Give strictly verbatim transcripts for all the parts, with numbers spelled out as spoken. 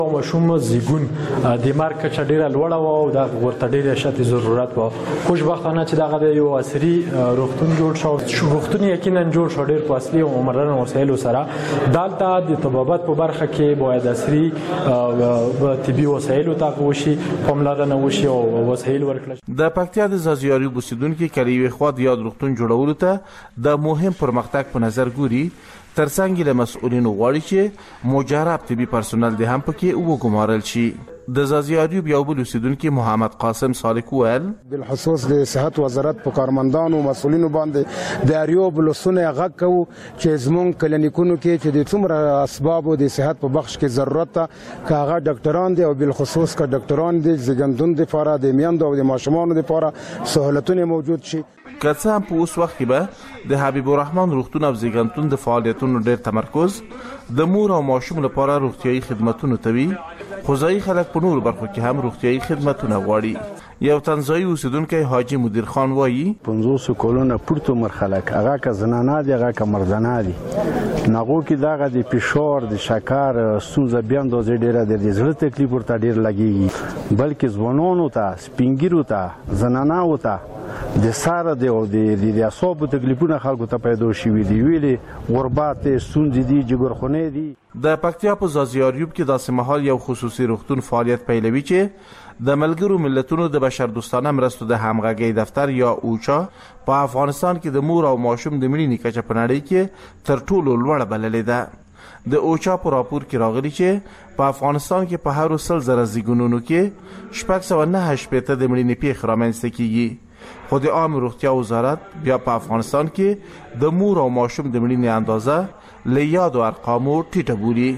ماشوم زیګون د مارکه چې ډیره لوړه و او د ورته ډیره شته ضرورت و خوشبختانه چې دغه یو عصري روغتون جوړ شو روغتون یقینا جوړ شو ډیر په اصلي او مدرن وسایلو سره دالته د طبابت په برخه کې باید عصري طبي وسایلو ته وشي پاملرنه وشي او وسایل ورکړل. د پکتیا د زازیاري اوسیدونکو کلیوي خوا د یاد روغتون جوړولو ته د مهم پرمختګ په نظر ګوري ترڅنګ له مسؤلینو غواړي چې مجرب طبي پرسونل د هم پکې وګمارل شي. د زازیاریوب یو بل اوسیدونکو محمد قاسم سالک ویل بالخصوص د صحت وزارت په کارمندانو او مسؤلینو باندې د اریوب لسونه غږ کوو چې زمون کلینیکونو کې چې د څومره اسباب د صحت په بخش کې ضرورت ته کاغه ډاکټران دي او بالخصوص کا ډاکټران دي زګندون د لپاره د میاندو او د ماشومان لپاره سہولتونه موجود شي. که څه هم په اوس وخت کې به د حبیب الرحمن روغتون او زیږنتون د فعالیتونو ډېر تمرکز د مور او ماشوم لپاره روغتیايي خدماتونو ته وي خو ځایي خلک په نورو برخو کې هم روغتیايي خدماتونه غواړي. یو تنځایي اوسیدونکی حاجی مدیر خان وایي پنځوس کلونه پورته مرخلک هغه که زنانه دي هغه که مردانه دي ناغو کې دغه د فشار د شکر ستونزه بیا اندازې ډېره د زړه تکلیف ورته ډېر لګېږي بلکې ځوانانو ته سپینګیرو ته زنانهو ته د ساره دی او د د اعصابو تکلیفونه خلکو ته پیدا شوي دي ویلې غربت ستونزې دي جګرخونې دي. د پکتیا په زازیاریوب کې داسې مهال یو خصوصي روغتون فعالیت پیلوي چې د ملګرو ملتونو د بشردوستانه مرستو د همغږۍ دفتر یا اوچا په افغانستان کې د مور او ماشوم د مړینې کچه په نړۍ کې تر ټولو لوړه بللې ده. د اوچا په راپور کې راغلي چې په افغانستان کې په هر سل زره زیږونونو کې شپږ سوه نهه شپېته د مړینې پیښې رامنځته کیږي. خو د عامه روغتیا وزارت بیا په افغانستان کې د مور او ماشوم د مړینې اندازه له یادو ارقامو ټیټه بولي.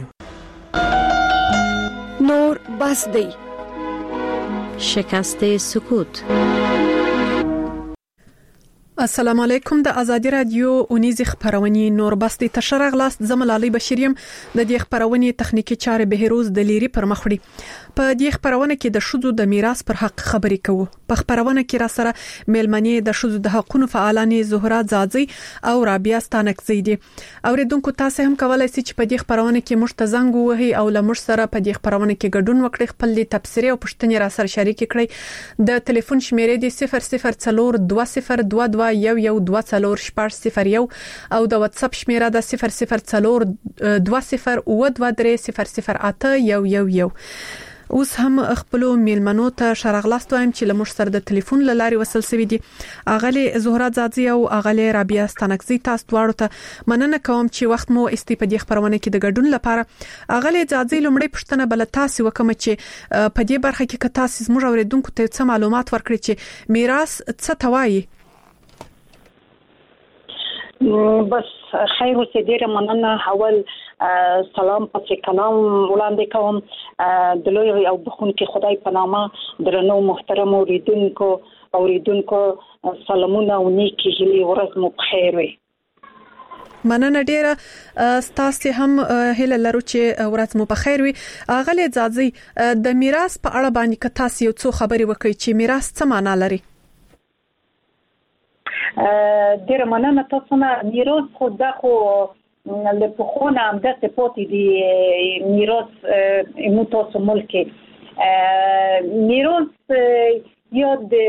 نور بس دی شکست سکوت. السلام علیکم. د ازادي رادیو اونیزه خبرونه نور بس د تشرغ لاست زملالي بشریم د دې خبرونه تخنیکی چارې بهروز د لیری پر مخړي په دې خبرونه کې د شذو د میراث پر حق خبرې کوو. په خبرونه کې را سره میلمنې د شذو د حقوقو فعالانې زهرا زازي او رابعه ستانکزي دي. اوریدونکو تاسو هم کولای شئ چې په دې خبرونه کې مشتزنګ وهي او لمر سره په دې خبرونه کې ګډون وکړي خپل د تبصره او پښتنې را سره شریک کړئ. د ټلیفون شمیرې د صفر صفر څلور دوه صفر دوه دوه یو یو دوه څلور شپږ صفر یو او د واتس اپ شمیره د صفر صفر څلور دوه صفر او دوه درې صفر صفر اته یو یو یو. اوس هم خپل میلمنو ته شرغلاست وایم چې لمر سره د ټلیفون لاري وصل سوي دي. اغلی زهرا زازي او اغلی رابعه ستانکزي تاسو دواړو ته مننه کوم چې وخت مو استفادې خبرونه کې د ګډون لپاره. اغلی زازي لمړی پښتنه بل تاسو وکم چې په دې برخه کې تاسو زموږ اوریدونکو ته څه معلومات ورکړي چې میراث څه توایي. بس خیر اوسې ډیره مننه. اول سلام پاتې کلام وړاندې کوم د لوی او بخونکي خدای په نامه درنو محترم اوریدونکو اوریدونکو سلامونه او نیکی هیلې ورځ مو بخیر وي. مننه ډیره ستاسو هم هله لرو چې ورځ مو بخیر وي. اغلی زازي د میراث په اړه باندې که تاسو یو څو خبري وکړئ چې میراث څه معنی لري. ډیره مننه تاسو نه. میراث خو دا خو له پخونه هم د سپوتې دی میراث مو تاسو ملک میراث یا د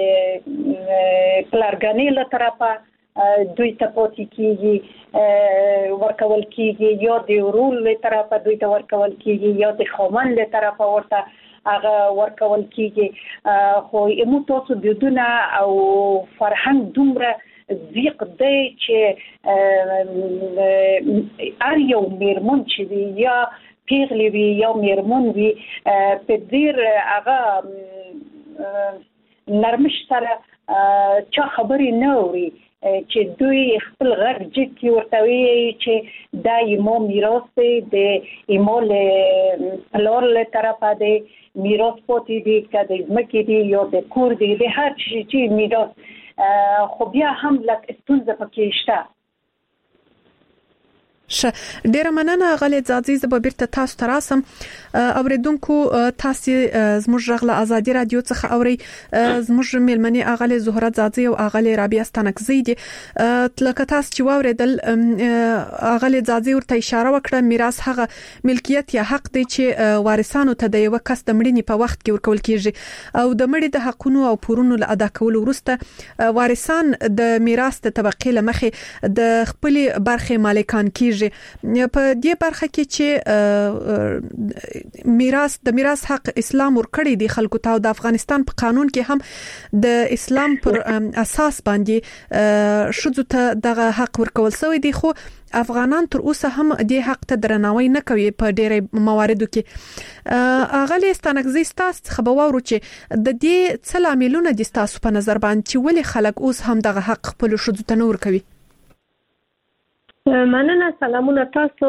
پلارګانې له طرفه دوی ته پاتې کیږي ورکول کیږي یا د ورور له طرفه دوی ته ورکول کیږي یا د خاوند له طرفه ورته هغه ورکول کیږي. خو مو تاسو د دونه او فرهنګ دومره ضیق دی چې ار یو میرمن چې وي یا پیغلی وي یا میرمن وي په ډیر هغه نرمش سره چا خبرې نه اوري چې دوی خپل غږ جګ ورته وایي چې دا یمو میراث دی د ایمو له پلور له طرفه دی میراث پاتې دی که د ځمکې دی یا د کور دی د هر شي چې میراث خو بیا هم لکه ستونزه پکې شته. ډیره مننه غلې ځاځي زه به بیرته تاسو ته راسم. اوریدونکو تاسو زموږ رغله ازادي رادیو څخه اوري زموږ ملمنې اغلې زهره ځاځي او اغلې رابعه ستانکزی دي. لکه تاسو چې واوریدل اغلې ځاځي ورته اشاره وکړه میراث هغه ملکیت یا حق دی چې وارثانو ته د یو کس د مړینې په وخت کې ورکول کیږي او د مړي د حقونو او پورونو له ادا کولو وروسته وارثان د میراث د طبقې لمخې د خپل برخه مالکان کیږي. په دې برخه کې چې میراث د میراث حق اسلام ورکړي دی خلکو ته او د افغانستان په قانون کې هم د اسلام پر اساس باندې شذو ته دغه حق ورکول شوی دی خو افغانان تر اوسه هم دې حق ته درناوی نه کوي په ډېرې مواردو کې. اغلی ستانکزی ستاسو خبرو چې د دې څه لاملونه دي ستاسو په نظر باندې چې ولې خلک اوس هم دغه حق خپل شذو ته نه ورکوي؟ مننه. سلامونه تاسو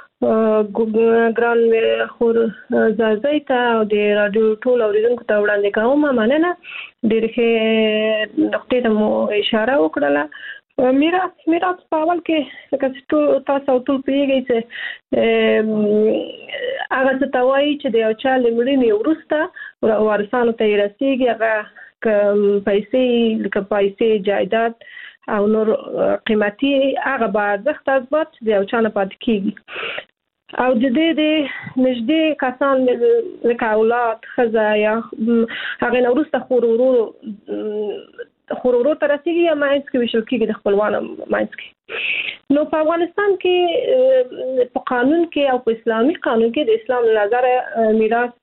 ګران خور زازای ته او د رادیو ټول اوریدونکو ته وړاندې کوم. مننه ډېر ښه نقطې ته مو اشاره وکړه. میراث میراث په اول کې لکه تاسو ټول پیږئ چې هغه څه ته وایي چې د یو چا له مړینې وروسته وارثانو ته یې رسیږي، هغه پیسې لکه پیسې جایداد او نور قیمتي هغه با ارزښت اسباب د یو چا نه پاتې کیږي او د دې د نږدې کسان لکه اولاد ښځه یا هغې نه وروسته خور ورور خور ورور ته رسیږي یا ماینځ کې ویشل کېږي د خپلوانو ماینځ کې. نو په افغانستان کې په قانون کې او په اسلامي قانون کې د اسلام له نظره میراث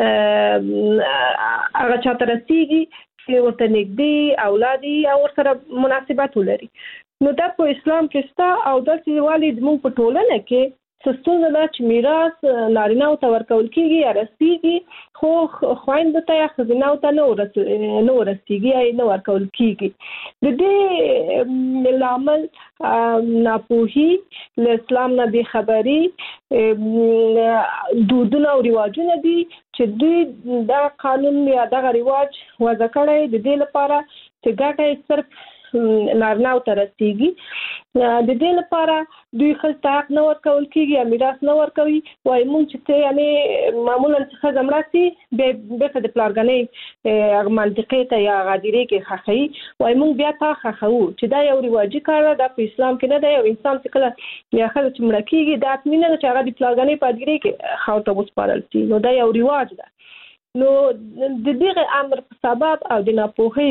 هغه چاته رسیږي چې ورته نږدې اولادي او ورسره مناسبت ولري. نو دا په اسلام کې ستا او داسې والي زموږ په ټولنه کې ستونزه ده چې میراث نارینه‌و ته ورکول کېږي یا رسیږي خو خویندو ته یا ښځینه‌و ته نه ورسیږي یا نه ورکول کېږي. د دې لامل ناپوهي، له اسلام نه بېخبري، دودونه او رواجونه دي چې دوی دا قانون یا دغه رواج وضع کړی د دې لپاره چې ګټه یې صرف نارینه‌و ته رسیږي. د دې لپاره دوی ښځې ته حق نه ورکول کېږي یا میراث نه ورکوي. وایي مونږ چې ته یعنې معمولا چې ښځه مړه سي بیا بېرته د پلارګنۍ هغه منطقې ته یا غادرې کې ښخوي. وایي مونږ بیا تا ښخوو چې دا یو رواجي کار ده، دا په اسلام کې نه ده. یو انسان چې کله یا ښځه چې مړه کېږي دا حتمي نه ده چې هغه د پلارګنۍ په هدیرې کې خاورو ته وسپارل شي. نو دا یو رواج ده. نو د دغه امر په سبب او د ناپوهۍ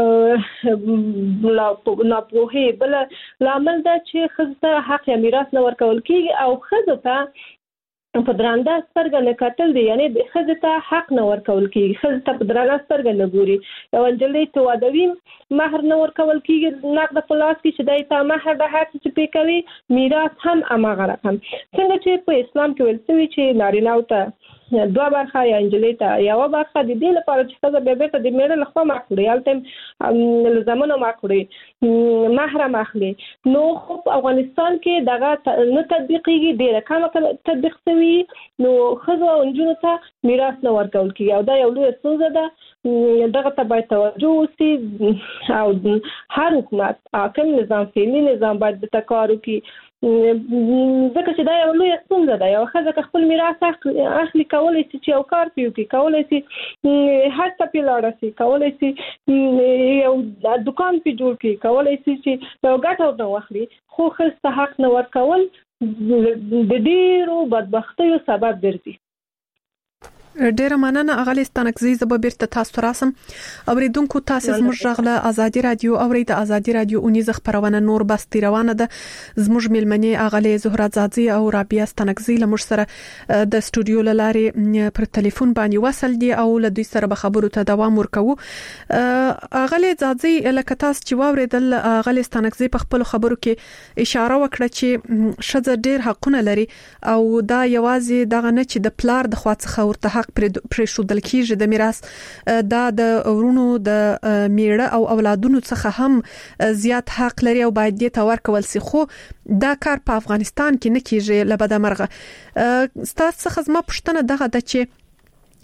ناپوهۍ بل لامل ده چې ښځو ته حق یا میراث نه ورکول کېږي او ښځو ته په درانده سترګه نه کتل دي، یعنی ښځو ته حق نه ورکول کېږي، ښځو ته په درانده سترګه نه ګوري. یو نجلۍ ته واده وي مهر نه ورکول کېږي، نقد په لاس کې چې دی ته مهر د هر څه چې پې کوي، میراث هم هماغه رقم. څنګه چې په اسلام کې ویل شوي چې نارینه‌و ته دوه برخه یا انجلۍ ته یوه برخه، د دې لپاره چې ښځه بیا بېرته د مېړه له خوا مخکړي، هلته له زامنو مخکړي، مهر هم اخلي. نو خو په افغانستان کې دغه نه تطبیقېږي، ډېره کمه تطبیق شوي. نو ښځو او نجونو ته میراث نه ورکول کېږي او دا یو لویه ستونزه ده. دغه ته باید توجه وشي او هر حکومت، حاکم نظام، فعلي نظام باید ورته کار وکړي، ځکه چې دا یو لویه ستونزه ده. یو ښځه که خپل میراث اخلي کولی شي چې یو کار پرې وکړي، کولی شي هر څه پرې لاړه شي، کولی شي یو دکان پرې جوړ کړي، کولی شي چې یو ګټه ورته واخلي. خو ښځو ته حق نه ورکول د ډېرو بدبختیو سبب ګرځي. ډیره مننه اغلی ستانکزی زه به بیرته تاسو ته راسم. اوریدونکو تاسو زموږ رغله ازادي رادیو اورئ. د ازادي رادیو اونیزه خبرونه نور بس روانه ده. زموږ ملمنې اغلی زهره زادزی او رابعه ستانکزی له موږ سره د استودیو لارې پر ټلیفون باندې وصل دي او له دوی سره به خبرو ته دوام ورکوو. اغلی زادزی لکه تاسو چې واوریدل اغلی ستانکزی په خپل خبرو کې اشاره وکړه چې ښځه ډیر حقونه لري او دا یوازې دغه نه چې د پلار د خوا څخه ورته پرې شودل کېږي د میراث، دا د ورونو د میړه او اولادونو څخه هم زیات حق لري او باید دې ته ورکول شي. خو دا کار په افغانستان کې نه کېږي له بده مرغه. ستاسو څخه زما پوښتنه دغه ده چې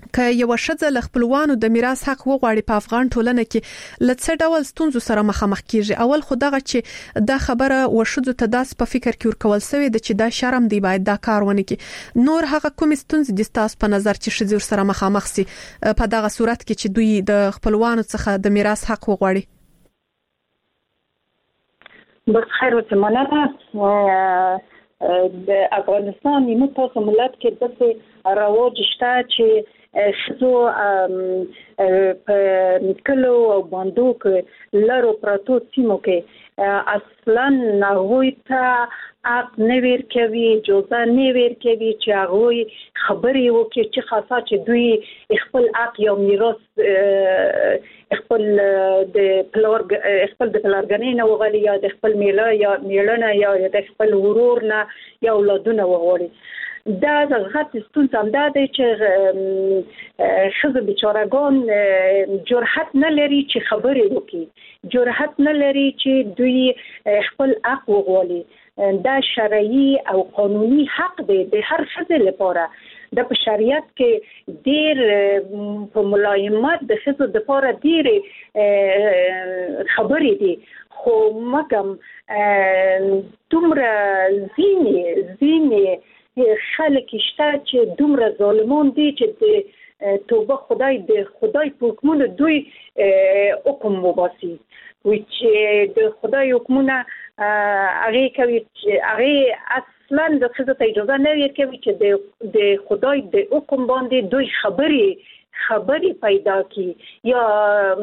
که یو شذ له خپلوانو د میراث حق وغواړي په افغان ټولنه کې لڅ ډول ستونزو سره مخامخ کیږي. اول خدغه چې دا خبره وشذ ته داس په فکر کې ورکول سوی د چې دا شرم دی باید دا کار ونه کی. نور هغه کوم ستونزې د تاسو په نظر چې شذ سره مخامخ سي په دغه صورت کې چې دوی د خپلوانو څخه د میراث حق وغواړي؟ بخیر و مننه. د افغانستان نیمه تاسو ملت کې دغه رواج شته چې شزو په کلو او باندو کې لارو پراتو سیمو کې اصلا نهوی ته اق نویر کوي جوزه نویر کوي چې هغه خبرې وکړي چې خاصه چې دوی خپل اق یا میراث خپل د پلور خپل د پلارګنې نه وغلي یا د خپل میله یا میړنه یا د خپل ورور نه یا اولادونه وغوړي. دا غټ ستونزه هم ده چې ښځې بیچارهګان جرأت نه لري چې خبرې وکړي، جرأت نه لري چې دوی خپل حق وغواړي. دا شرعي او قانوني حق دی د هر ښځې لپاره. د په شریعت کې ډېر په ملایمت د ښځو لپاره ډېر خبرې دي، خو مګم دومره ځینې ځینې خلک شته چې دومره ظالمان دي چې د توبه خدای د خدای په حکمونو دوی حکم مباسي وي چې د خدای حکمونه هغه کوي چې هغه اصلا د ښځو ته اجازه نه ورکوي چې د خدای د حکم باندې دوی خبرې خبرې پیدا کړي یا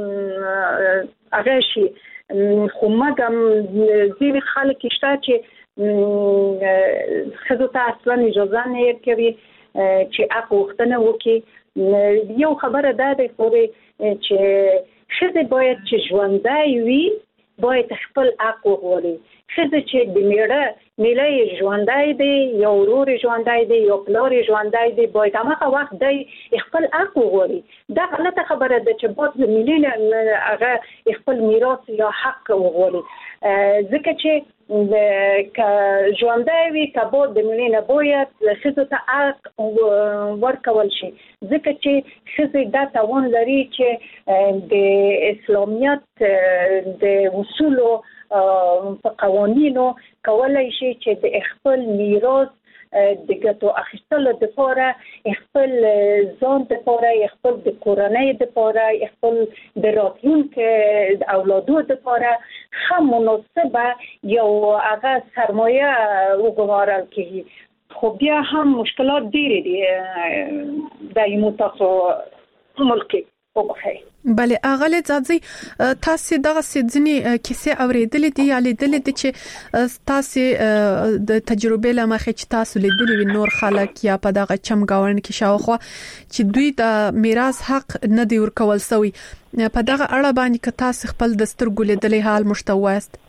هغه شي. خو مګم ځینې خلک شته چې ښځو ته اصلا اجازه نه ورکوي چې حق غوښتنه وکړي. یو خبره دا ده چې ښځې باید چې ژوندی وي باید خپل حق وغواړي. ښځه چې د میړه میله ژوندی دی یا ورور ژوندی دی یا پلار ژوندی دی باید هماغه وخت دی خپل حق وغواړي. دا غلطه خبره ده چې باید د میله نه هغه خپل میراث یا حق وغواړي، ځکه چې که ژوندی وي که باید د میله نه باید ښځو ته حق ورکول شي، ځکه چې ښځې دا توان لري چې د اسلامیت د اصولو په قوانینو کولای شي چې د خپل میراث د ګټو اخیستلو لپاره خپل ځان لپاره خپل د کورنۍ لپاره خپل د راتلونکي اولادو لپاره هم مناسبه یو هغه سرمایه وګمارل کیږي. خو بیا هم مشکلات ډېرې دي د یمو تاسو ملک وبخیر. بله اغله ځاځي تاسو دغه سځنی کیسه اوریدلې دي یا لیدلې دي چې تاسو د تجربه لمخه چې تاسو لیدلې وي نور خلک یا په دغه چمګاون کې شاوخوا چې دوی د میراث حق نه دی ورکول سوی په دغه اړه باندې که تاسو خپل د سترګو لیدلې حال مشتوست؟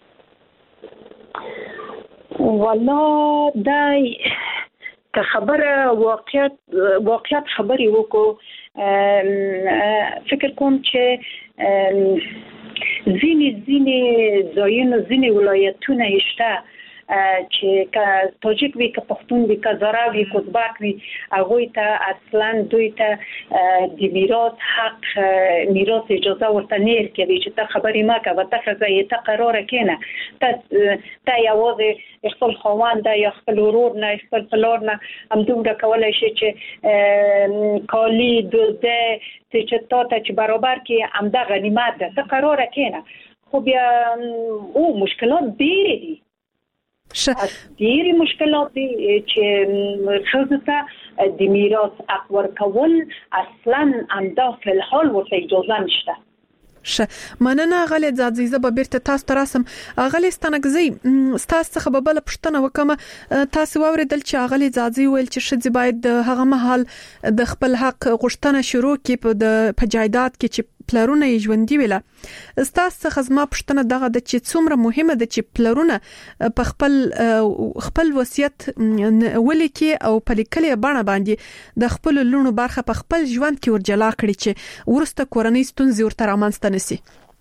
والله دای که خبره واقعیت واقعیت خبري وکړو فکر کوم چې ځینې ځینې ځایونو ځینې ولایتونه شته چې که تاجیک وي که پښتون وي که زراوي وي که ازبک وي هغوی ته اصلا دوی ته د میراث حق میراث اجازه ورته نه ورکوي چې ته خبرې مه کوه ته ښځه یې ته قراره کښېنه ته یوازې خپل خاوند یا خپل ورور نه خپل پلار نه همدومره کولی شي چې کالي دزده چې تا ته چې برابر کړي همده غنیمت ده ته قراره کښېنه. خو بیا او مشکلات ډېرې دي ډېرې مشکلات دي چې ښځو ته د میراث حق ورکول اصلا همدا فی الحال ورته اجازه نشته. ش مننه غلې ځاځي زه به بیرته تاسو ته راسم. غلې ستنګزي تاسو څخه به بل پښتنه وکم تاسو واوریدل چې غلې ځاځي ویل چې شذ باید هغه مهال د خپل حق غوښتنه شروع کړي په د پجایدات کې چې پلرونه یې ژوندۍ ویله. ستاسو څخه زما پښتنه دغه د چې څومره مهمه ده چې پلرونه په خپل خپل وصیت ولیکي او په لیکلې بڼه باندې د خپل لونو برخه په خپل ژوند کې ورجلا کړي چې ورسته کورنۍ ستونزې ورته رامنځته نشي.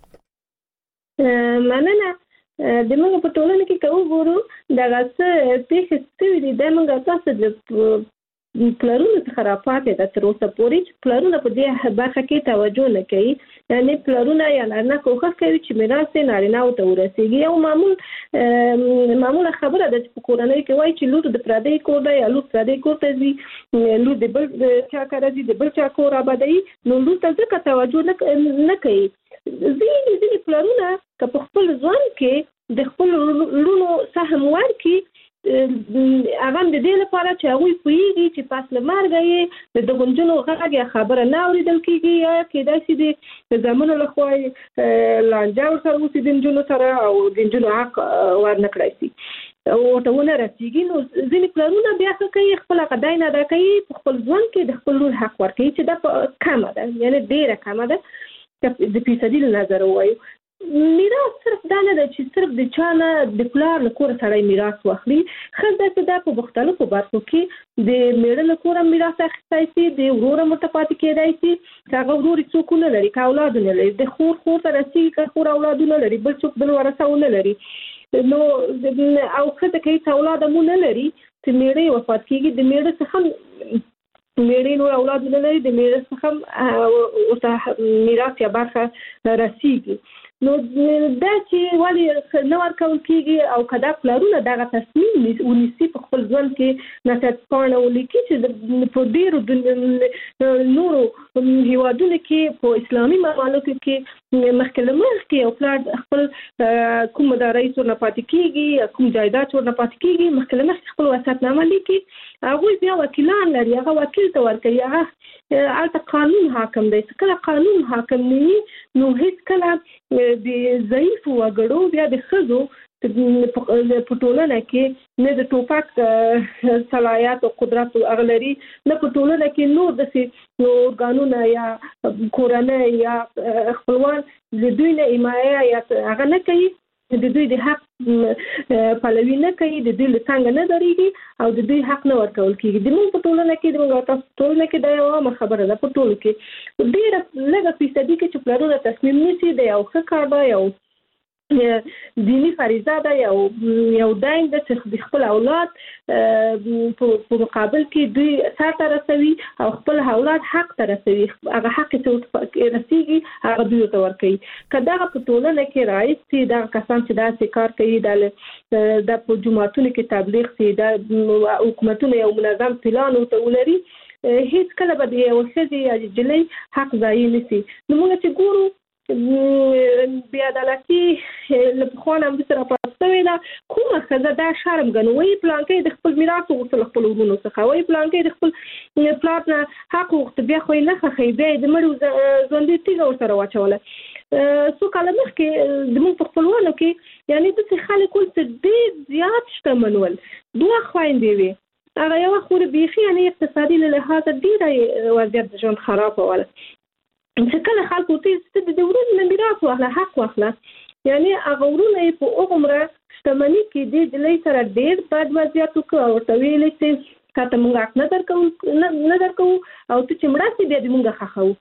مننه. د موږ په ټولنه کې کوو ګورو دغه څه پیښې ستوري د موږ تاسو د پلرونو څخه راپاتې ده تر اوسه پورې چې پلرونه په دې برخه کې توجه نه کوي. یعنې پلرونه یا نارینه کوښښ کوي چې میراث یې نارینه‌و ته ورسېږي. یو معمول معموله خبره ده چې په کورنۍ کې وایي چې لور د پردی کور ده یا لور پردی کور ته ځي، لور د بل چا کره ځي، د بل چا کور آبادوي، نو لور ته ځکه توجه نه کوي. ځینې ځینې پلرونه که په خپل ژوند کې د خپل لورونو سهم ورکړي، هغه د دې لپاره چې هغوی پوهېږي چې پس له مرګه یې د دغو نجونو غږ یا خبره نه اورېدل کېږي، یا کېدای شي د زامنو له خوا لانجه ورسره وشي د نجونو سره او د نجونو حق ورنه کړی شي ورته ونه رسېږي. نو ځینې پلرونه بیا څه کوي، خپل هغه دای نه ادا کوي، په خپل ژوند کې د خپل لور حق ورکوي چې دا کمه ده، یعنې ډېره کمه ده د فیصدي له نظره ووایو. میراث صرف دا نه ده چې صرف د چا نه د پلار له کوره سړی میراث واخلي. ښځه چې دا په مختلفو برخو کې د میړه له کوره میراث اخیستی شي، د وروره ورته پاتې کېدی شي چې هغه ورور یې څوک ونه لري، که اولاد ونه لري، د خور خور ته رسېږي که خور اولادونه لري، بل څوک بل ورثه ونه لري. نو او ښځه که هېڅ اولاد هم ونه لري چې میړه یې وفات کېږي، د میړه څخه میړه نور اولاد نه لري، د میړه څخه ورته میراث یا برخه رسېږي. نو دا چې ولې نه ورکول کېږي او که دا پلرونه دغه تصمیم ونیسي په خپل ژوند کې نصیحتپاڼه ولیکي چې په ډېرو نورو هېوادونو کې په اسلامي ممالکو کې مخکې له مخکې یو پلار خپل کوم مدارس ورنه پاتې کېږي، کوم جایداد ورنه پاتې کېږي، مخکې له مخکې خپل وصیتنامه لیکي، هغوی بیا وکیلان لري، هغه وکیل ته ورکوي، هغه هلته قانون حاکم دی. چې کله قانون حاکم نه وي نو هېڅکله د ضعیفو وګړو بیا د ښځو په ټولنه کې نه د ټوپک صلاحیت او قدرت هغه لري، نه په ټولنه کې نور داسې ارګانونه یا کورنۍ یا خپلوان د دوی نه حمایه یا هغه نه کوي، د دوی د حق پلوي نه کوي، د دوی له څنګه نه درېږي او د دوی حق نه ورکول کېږي. د موږ په ټولنه کې د موږ تاسو ټولنه کې دا یو عامه خبره ده، په ټولو کې ډېره لږه فیصدي کې چې پلرونه تصمیم نیسي د یو ښه کار ده، یو دینی فریضه ده، یو یو دین ده چې د خپل اولاد په مقابل کې دوی سر ته رسوي او خپل اولاد حق ته رسوي، هغه حق چې رسېږي هغه دوی ته ورکوي. که دغه په ټولنه کې رایج شي، دغه کسان چې داسې کار کوي، د په جوماتونو کې تبلیغ شي، د حکومتونو یو منظم پلان ورته ولري، هېڅ کله به د یوه ښځې یا نجلۍ حق ضایع نه شي. نو موږ چې ګورو بې عدالتي له پخوا نه همداسې راپاته شوې ده، کومه ښځه دا شرم ګڼي، وایي پلانکۍ د خپل میراث وغوښته له خپلو وروڼو څخه، وایي پلانکۍ د خپل پلار نه حق وغوښته، بیا خو یې نه خوښوي، بیا یې د مړي ژوندۍ تیږه ورسره واچوله. څو کاله مخکې زموږ په خپلوانو کې یعنې داسې خلک ول چې ډېر زیات شتمن ول، دوه خویندې وې، هغه یوه خور بیخي یعنې اقتصادي له لحاظه ډېره وضعیت د ژوند خرابوله. چې کله خلکو ته د ورونو نه میراث واخله، حق واخله، یعنې هغه ورونه یې په هغومره شتمني کې دې نجلۍ سره ډېر بد وضعیت وکړو او ورته ویلې چې تا ته موږ حق نه درکوو نه درکوو او ته چې مړه شې بیا دې موږ ښخوو.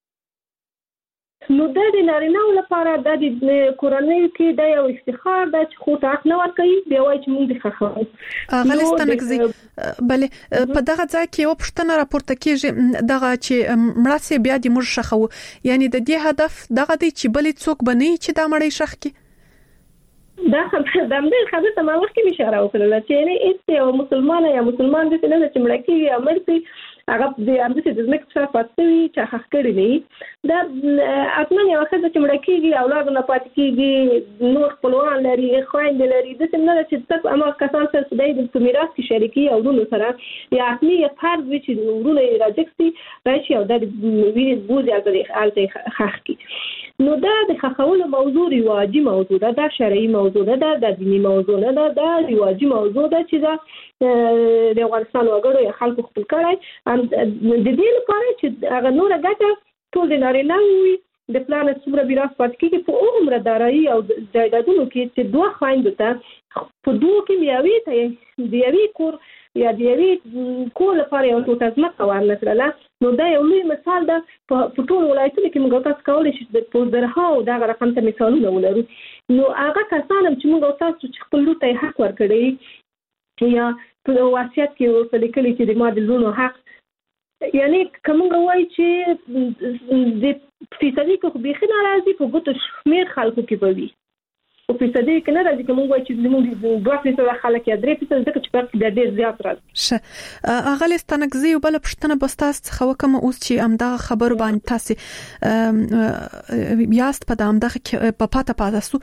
نو دا د نارینه‌و لپاره دا د کورنیو کې دا یو افتخار ده چې خور ته حق نه ورکوي، بیا وایي چې موږ دې ښخوو. ښاغلې ستانکزي، بلې په دغه ځای کې یوه پوښتنه راپورته کېږي، دغه چې مړه شي بیا دې موږ ښخوو، یعنې د دې هدف دغه دی چې بلې څوک به نه وي چې دا مړی ښخ کړي؟ دا خبره د همدې خبرې ته ما مخکې اشاره وکړله چې یعنې هېڅ یو مسلمانه یا مسلمان داسې نه ده چې مړه کېږي یا مړ شي هغه د همداسې د ځمکې په سر پاتې شوي چې ښخ کړي نه وي. دا حتما یوه ښځه چې مړه کېږي، اولادو نه پاتې کېږي، نور خپلوان لري، خویندې لري، داسې نه ده چې څه هماغه کسان سره چې دی په میراث کې شریکي او وروڼو سره یا حتمي یا فرض وي چې وروڼه یې راجګ شي راشي او دا د وینې بوځي هلته یې ښخ کړي. نو دا د ښخولو موضوع رواجي موضوع ده، دا شرعي موضوع ده، دا د دیني موضوع نه ده، دا رواجي موضوع ده چې دا د افغانستان وګړو یا خلکو خپل کړی د دې لپاره چې هغه نوره ګټه ټول د نارینه‌و وي، د پلار نه څومره میراث پاتې کېږي په هغومره دارایي او جایدادونو کې چې دوه خویندو ته په دوو کې یوې ته د یوې کور یا د یوې کور لپاره یو ټوټه ځمکه ورنه کړله. نو دا یو لوی مثال ده، په ټولو ولایتونو کې موږ تاسو کولی شئ په زرهاو دغه رقم ته مثالونه ولرو. نو هغه کسان هم چې موږ تاسو چې خپل لور ته یې حق ورکړی یا په وصیت کې ورته لیکلي چې د ما د لونو حق یعنی کومه وایي چې د فیصدي کې خو بيخي ناراضي په ګوتو شمیر خلکو کې به وي او فیصدي کې نه راځي کوم وایي چې زموږ دوه فیصده خلک یا درې فیصده ځکه چې فرق د ډېر زیات راځي. ښه اغلی ستنګزي یو بل پښتنه بستاس څخه وکم اوس چې امدغه خبر باندې تاسو یاست په دامدغه په پاته پاتاسو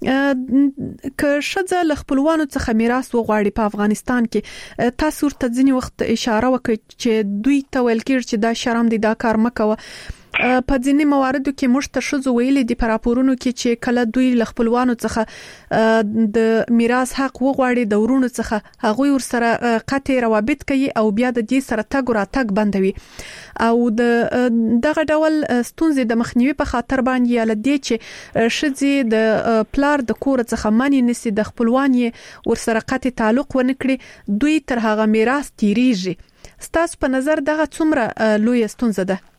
ک شذ ل خپلوانو څخه میراث وغواړي په افغانستان کې تاسو ورته ځینی وخت اشاره وکړي چې دوی ته ویل کېږي چې دا شرم دي دا کار مکوه په ځینې مواردو کې موږ ته شذ ویلي دي په راپورونو کې چې کله دوی ل خپلوانو څخه د میراث حق وغواړي د ورونو څخه هغه ور سره قطع روابط کوي او بیا د دې سره تګ را تګ بندوي او د دغه ډول ستونزې د مخنیوي په خاطر باندې یا لدې چې شذې د پلار د کور څخه مانی نسی د خپلوانې ور سره قطع تعلق ونکړي دوی تر هغه میراث تیریږي. ستاسو په نظر دغه څومره لوی ستونزه ده؟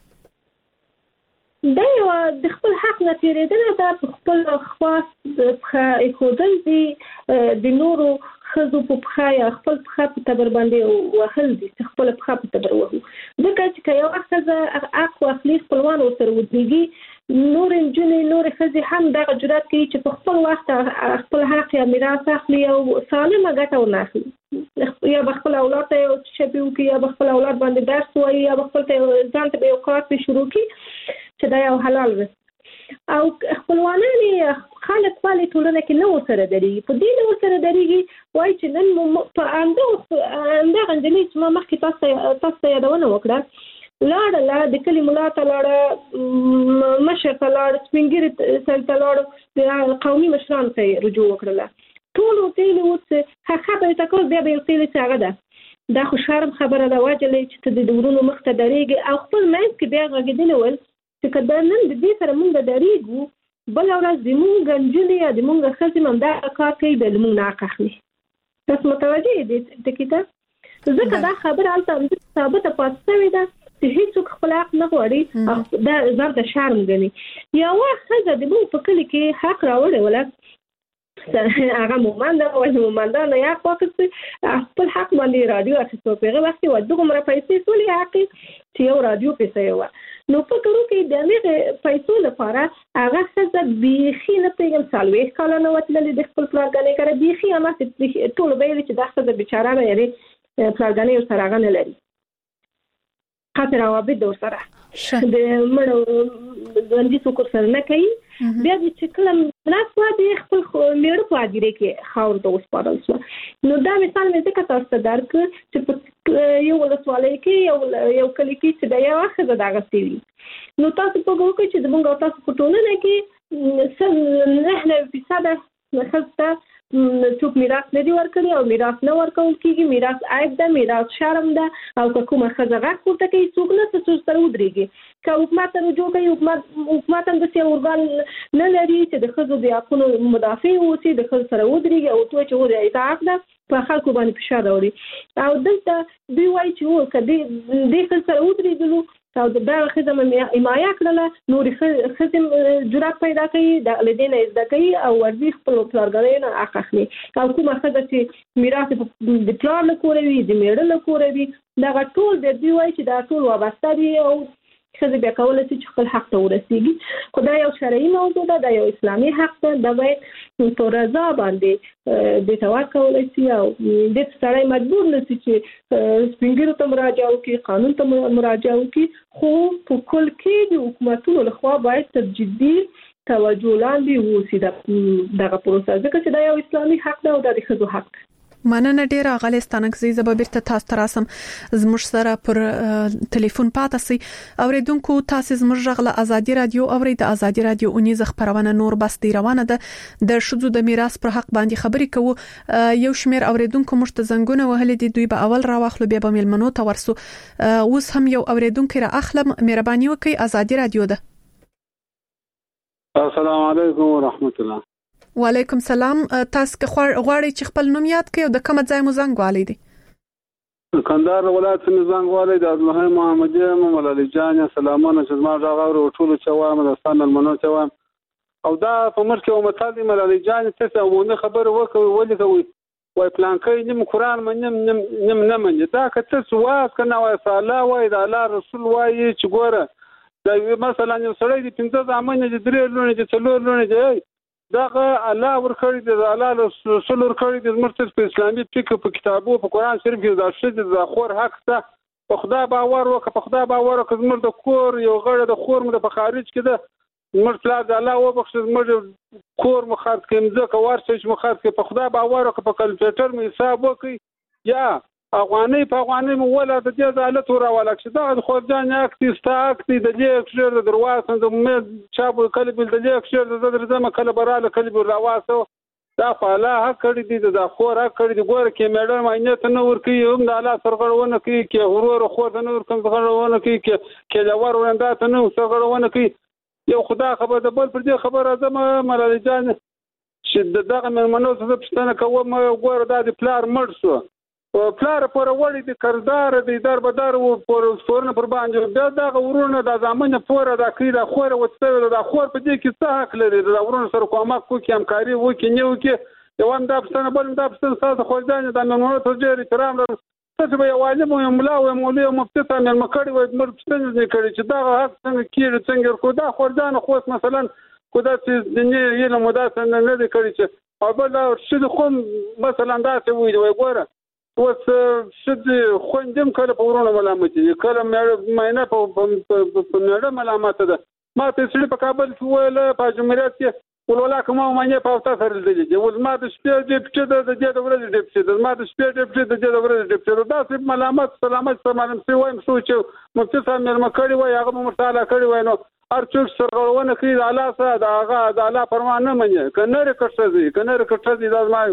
دا یو د خپل حق نه تیریدنه ده په خپل خواص په خودل دي د نورو خزو په پخا یا خپل پخا په تبر باندې وهل دي خپل پخا په تبر وهو ځکه چې یو خزه اقوا خلیص خپلوان او سره ودیږي نور انجنې نور خزي هم دغه جرأت کوي چې په خپل وخت خپل حق یا میراث اخلي او سالمه ګټه وناخلي یا خپل اولاد ته شپیو کې یا خپل اولاد باندې درس وایي یا خپل ځان ته یو کار په شروع کی چې دا یو حلال وي او خپلوانان خلک والی ټولنه کې نو سره درېږي په دې نو سره درېږي وایي چې نن په انده انده غندلې چې ما مخکې تاسو تاسو یادونه وکړه لاړه لا د کلی مولا ته لاړه مشر ته لاړه سپینګری سره ته لاړه د قومي مشرانو ته رجوع وکړه ټول وتیل اوس خبره تکو بیا به وتیل څنګه ده دا خو شرم خبره ده واجلې چې ته د ورونو مخ ته درېږي او خپل مېز کې بیا غږیدل ول چې کله نن د دې سره مونږ درېږو بل ورځ د مونږ غنجلې یا د مونږ خزم هم دا کار کوي د مونږ ناقخلي تاسو متوجه دي د کیته ځکه دا خبره البته ثابته پاتې ده چې هیڅوک خپل حق نه غواړي دا زړه د شرم غني یو خزه د مونږ په کلی کې حق راوړي ولا هغه مومنده او مومنده نه یا پاتې خپل حق باندې رادیو اخیستو پیغه وخت و دغه مر پیسې سولې حق چې یو رادیو پیسې و نو په کورو کې د هغه پیسو لپاره هغه څه بيخي نه پیغام سالوي کله نو وتلې د خپل پلانګانې کړې بيخي هم ټول به چې دا څه د بیچاره نه لري پلانګانې سره غن لري خاطر روابط د سره د مړو ژوندۍ څوک سره نه کوي بیا چې کله ناسوا د خپل میړه په اړه کې خاور د وسپارل شو نو دا مثال مې ځکه تاسو ته درک چې یو ولسوالۍ کې یو یو کلی کې چې دا یو وخت دا غستې وي نو تاسو په وګورئ چې د موږ تاسو په ټولنه کې څه نه فیصد نخسته څوک میراث نه دی ورکړي او میراث نه ورکول کیږي میراث عیب ده میراث شرم ده او کومه خزه غږ کوته کوي څوک نه څه سره ودرېږي که حکومت رجوع کوي حکومت حکومت هم د سی اورګان نه لري چې د خزو د حقونو مدافع اوسي د خزو سره ودرېږي او تو چې ودرې اطاعت ده په خلکو باندې فشار راوړي او دلته دوی وایي چې و کدي د خزو سره ودرېږي او دا خدمه حمایه کړله نور خدم جرأت پیدا کوي د لیدنه زده کوي او ورزي خپل پلانګانې نه اخلي او کومه خدای چې میراث د پلان کولوي د میړه له کولوي دا ټول د دوی وایي چې دا ټول وابسته دي او خزه بیا کولای شي چې خپل حق ته ورسیږي خدای یو شرعي موضوع ده دا یو اسلامي حق ده دا باید په رضا باندې د توار کولای شي او د سړی مجبور نشي چې سپینګرو ته مراجعه وکړي قانون ته مراجعه وکړي خو په کل کې د حکومتونو لخوا باید تر جدي توجه لاندې ووسي دغه پروسه ځکه چې دا یو اسلامي حق ده او د ښځو حق ده. مننه ډیره غالي ستانکزي زبر بیرته تاسو تراسم زموږ سره پر ټلیفون پاتې سي اوریدونکو تاسو زموږ غله ازادي رادیو اوري د ازادي رادیو اونیز خبرونه نور بس دی روانه ده د شذو د میراث پر حق باندې خبرې کوو یو شمیر اوریدونکو مشت زنګونه وهلې دي دوی به اول راوخلو بیا به ملمنو ته ورسو اوس هم یو اوریدونکو را اخلم مهرباني وکي ازادي رادیو ده. السلام علیکم ورحمت الله. وعلیکم سلام تاسو که غواړئ چې خپل نوم یاد کړئ او د کوم ځای مو زنګ والی دی؟ کندهار ولایت څخه زنګ والی د الله محمدي محمد علي جان سلامونه چې ما راغور او ټول چوام د ستان المنو چوام او دا په مرکه او متعلم علي جان تاسو مونږ خبر وکوي ولې کوي وای پلانکې نیم قرآن منم نیم نیم نه مني دا کته سواس کنه وای صالح وای د الله رسول وای چې ګوره دا مثلا یو سړی د پنځه ځامن د درې لونه د څلور لونه دی دا الله ورکړي د الله رسول ورکړي د مرتد په اسلامي فقه په کتابو په قرآن شریف کې دا شته د خور حق ته په خدا باور وکړه په خدا باور وکړه زموږ د کور یو غړی د خور مو د خارج کې ده زموږ پلار د الله وبخښي زموږ کور مو خرڅ کړي ځکه ورته چې مو خرڅ کړي په خدا باور وکړه په کلکولیټر مو حساب وکړي یا افغاني په افغاني مو ولا د دې عدالت وراولا چې دا د خودجان اکتي استاکتي د دې اکشر د دروازه د مې چابو کله بل د دې اکشر د درځم کله براله کله بل راواسه دا فعلا حق کړی دي دا خور حق کړی دي ګوره کې میډر ماینه ته نور کوي هم د الله سرغړونه کوي کې غرور خو ته نور کوم سرغړونه کوي کې کې دا ور ورنده ته نور سرغړونه کوي یو خدا خبر د بل پر دې خبر اعظم ملالي جان چې دغه منو څه پښتنه کوم ګوره د پلار مړ شو پلار پر وړي د کردار د در بدر او پر فورن پر باندې دا دغه ورونه د زمانه پوره د کیده خور او څه د خور په دې کې څه حق لري د ورونه سره کومه کوي همکاري وکي نه وکي یو هم د پښتنه بل د پښتنه ساده خو ځان د منو ته ډېر احترام لري څه به یو عالم او ملا او مولوی او مفتي ته مې مکړی وای مر پښتنه دې کړی چې دا حق څنګه کیږي څنګه کو دا خو ځان خو مثلا کو دا چې د نه یله مدافع نه نه کړی چې او بل څه خو مثلا دا څه وایي وای ګوره اوس شد خوندم کله په ورونه ملامت دي کله مې نه په په نه ملامت ده ما ته سړي په کابل کې ویل په جمهوریت کې ولولا کومه مې په تاسو سره دي ول ما د شپې دې په د دې د ورځې دې په ما د شپې دې په د ورځې دې په دا څه ملامت سلامت سلام سي وایم سوچ مفتي صاحب مې مکړی وای هغه مرتاله کړی وای نو ارچوک سرغړونه کوي د الله سره د هغه د الله فرمان نه مني کنه رکړځي کنه رکړځي دا ما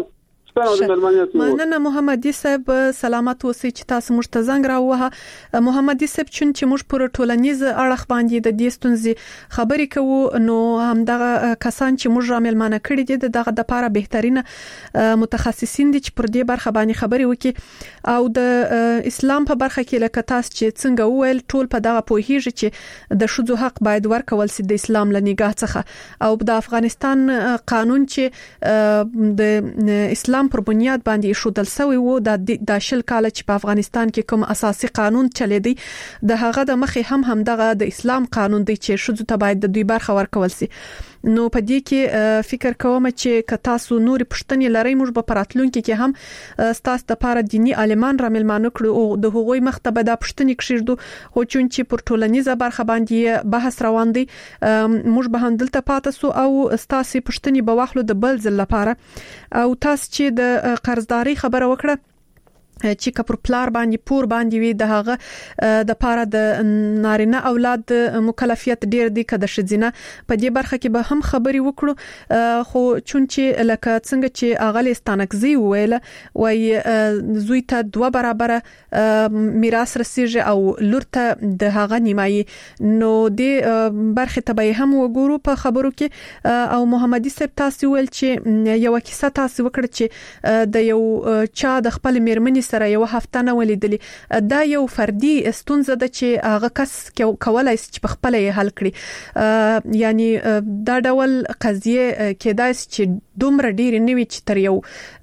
مننه محمدي صاحب سلامت اوسئ چې تاسو موږ ته زنګ راووه محمدي صاحب چې موږ پر ټولنیز اړخ باندې د دې ستونزې خبرې کوو نو همدغه کسان چې موږ راملمانه کړي دي دغه د لپاره بهترینه متخصصین دي چې پر دې برخه باندې خبرې وکړي او د اسلام په برخه کې لکه تاسو چې څنګه وویل ټول په دغه پوهیږي چې د شذو حق باید ورکول سي د اسلام له نگاه څخه او د افغانستان قانون چې د اسلام پر بنیاد باندې شودل سوی وو د شل کال چې په افغانستان کې کوم اساسي قانون چلیدي د هغه د مخې هم هم دغه د اسلام قانون دی چې شذو ته باید د دوی برخه ورکول سي نو په دې کې فکر کوم چې ک تاسو نور پښتنې لري موږ په پراتلونکو کې هم ستاسو د لپاره دینی عالمان را ملمانه کړو او د هغوی مختبه د پښتنې کښیږدو خو چون چې پر ټولنیزه برخه باندې بحث روان دی موږ به هم دلته پاتې سو او ستاسو پښتنې به واخلو د بل ځل لپاره او تاسو چې د قرضداري خبره وکړه چې کپر پلار باندې پور باندې وي د هغه د پاره د نارینه اولاد مکلفیت ډیر دی کده شزینه په دې برخه کې به هم خبري وکړو خو چون چې لکه څنګه چې اغل استانکزي ویل وای زوی ته دوه برابر میراث رسیږي او لور ته د هغه نیمایي نو د برخه ته به هم وګورو په خبرو کې او محمدي صاحب تاسو ویل چې یو کیسه تاسو وکړه چې د یو چا د خپل میرمنې سره یو هفته نه ولیدلې دا یو فردي ستونزه ده چې هغه کس کولای شي چې په خپل یې حل کړي یعنی دا ډول قضیه کېدای شي چې دومره ډیر نه وي چې تر یو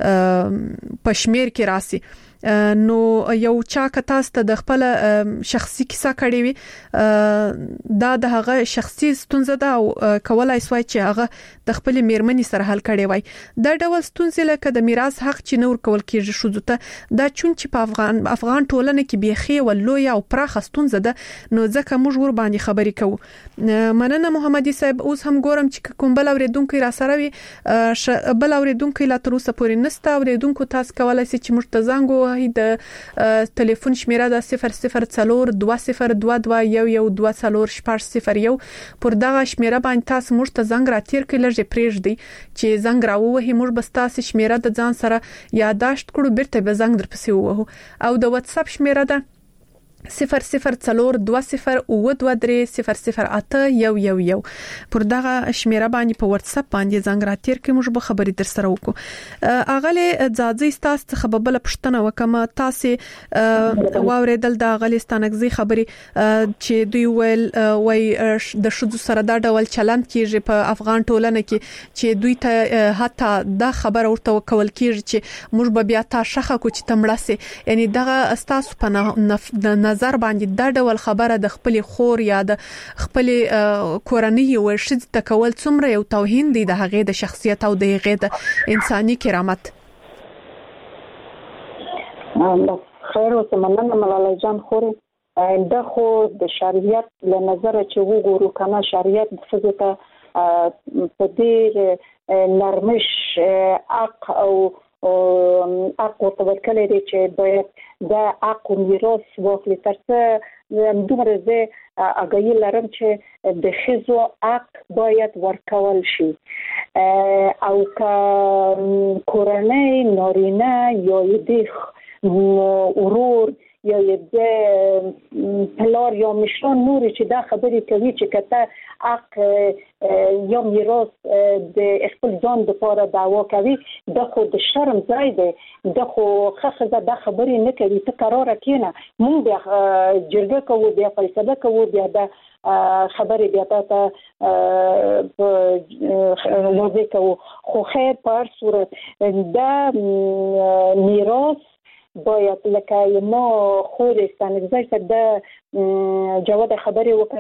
پښمیر کې راسي نو یو چا کتاست د خپل شخصي کیسه کړي وي دا د هغه شخصي ستونزه ده او کولای شي چې هغه د خپل میرمنې سره حل کړي وي دا ډول ستونزې لکه د میراث حق چې نور کول کېږي شو ته دا چون چې په افغان افغان ټولنه کې بيخي ولوي او پراخه ستونزه ده نو ځکه موږ ور باندې خبرې کوو مننه محمدي صاحب اوس هم ګورم چې کوم بل اوریدونکو را سره وي بل اوریدونکو لا تر اوسه پورې نسته اوریدونکو تاسو کولای شئ چې موږ ته زنګ د ټلیفون شمیره د صفر صفر څلور دوه صفر دوه دوه یو یو دوه څلور شپږ صفر یو پر دغه شمیره باندې تاسو موږ ته زنګ را تیر کړئ لږه پریږدئ چې زنګ را ووهي موږ به تاسو شمیره د ځان سره یاداشت کړو بیرته به زنګ در پسې ووهو او د واتس اپ شمیره ده صفر صفر څلور دوه صفر اوه دوه درې صفر صفر اته یو یو یو پر دغه شمیره باندې په واتس اپ باندې زنګ راتیر کې موږ به خبرې در سره وکړو. اغله ځاځي تاسو څخه به بل پښتنه وکم تاسو واوریدل د اغله ستانګزي خبرې چې دوی ول وای د شذو سره دا ډول چلند کیږي په افغان ټولنه کې چې دوی ته حتی دا خبر ورته وکول کیږي چې موږ به بیا تا شخه کو چې تمړسه، یعنی دغه تاسو په نظر باندې دا ډول خبره د خپل خور یا د خپل کورنۍ او شذ تکول څومره یو توهین دی د هغه د شخصیت او د هغه د انساني کرامت؟ خیر اوسه مننه ملاله جان خوري دا خو د شریعت له نظر چې وګورو کنه شریعت د فزته په دې نرمش حق او حق او توکل لري چې باید دا حق او میراث واخلي ترڅو دومره زه اگهی لرم چې د خزو حق باید ورکول شي او که کورنۍ نارینه یا د ورور یا د پلار یا مشران نوري چې دا خبرې کوي چې کته حق یا میراث د خپل ځان لپاره دعوا کوي د خو د شرم ځای دی، د خو خخه دا خبرې نه کوي ته قراره کینه مونږ بیا جرګه کوو بیا فیصله کوو بیا د خبرې بیا ته واضح کوو. خو خیر په هر صورت دا میراث باید لکه ما خود استانگزای سر ده جواد خبری وکر